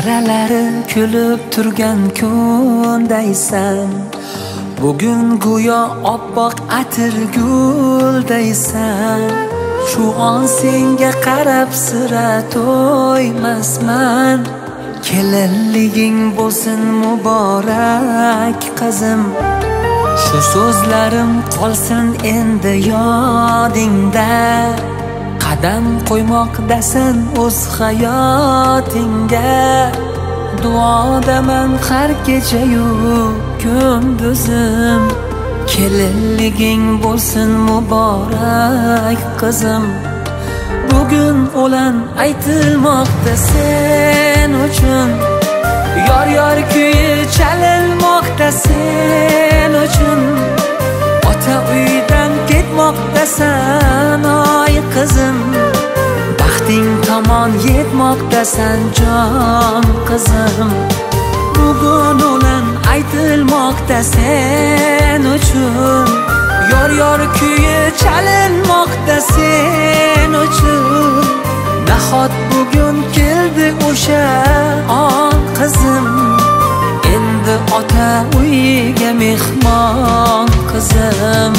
Qaralari kulib turgan kundaysan. Bugun go'yo oppoq atir guldaysan. Shu on senga qarab sira to'ymasman. Kelinliging bo'lsin muborak qizim. Shu so'zlarim qolsin endi yodingda. Qadam qo'ymoqdasan o'z hayotingga. Duodaman har kecha-yu kunduzim. Kelinliging bo'lsin muborak qizim. Bugun o'lan aytilmoqda sen uchun. Yor kuyi chalinmoqda sen uchun. Ota uydan ketmoqdasan oy qizim. Baxting tomon yetmoqdasan jon qizim. Bugun o'lan aytilmoqda sen uchun. Yor kuyi chalinmoqda sen uchun. Nahot bugun keldi o'sha on qizim. Endi ota uyiga mehmon qizim.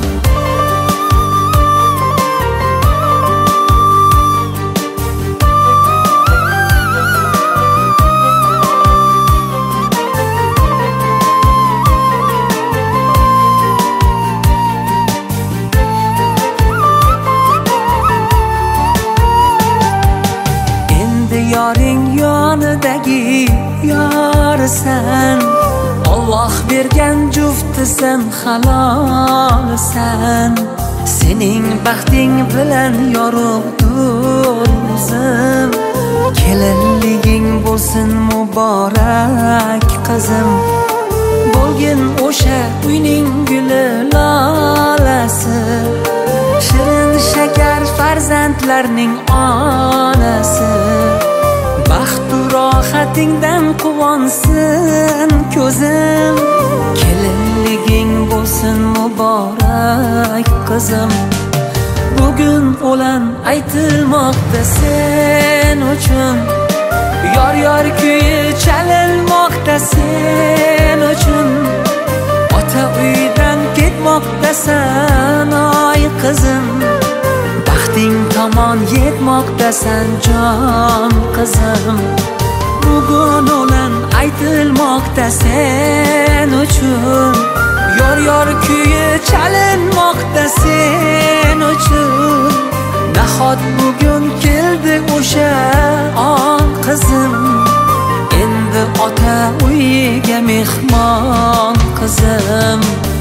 Yoring yonidagi yorisan. Alloh bergan juftisan, halolsan. Sening baxting bilan yorug'dur o'zim. Kelinliging bo'lsin muborak qizim. Bo'lgin o'sha uyning guli lolasi. Shirin shakar farzandlarning onasi. Baxtu rohatingdan quvonsin ko'zim. Kelinliging bo'lsin muborak qizim. Bugun o'lan aytilmoqda sen uchun. Yor kuyi chalinmoqda sen uchun. Ota uydan ketmoqdasan oy qizim. Baxting tomon yetmoqdasan jon qizim. Bugun o'lan aytilmoqda sen uchun. Yor kuyi chalinmoqda sen uchun. Nahot bugun keldi o'sha on qizim. Endi ota uyiga mehmon qizim.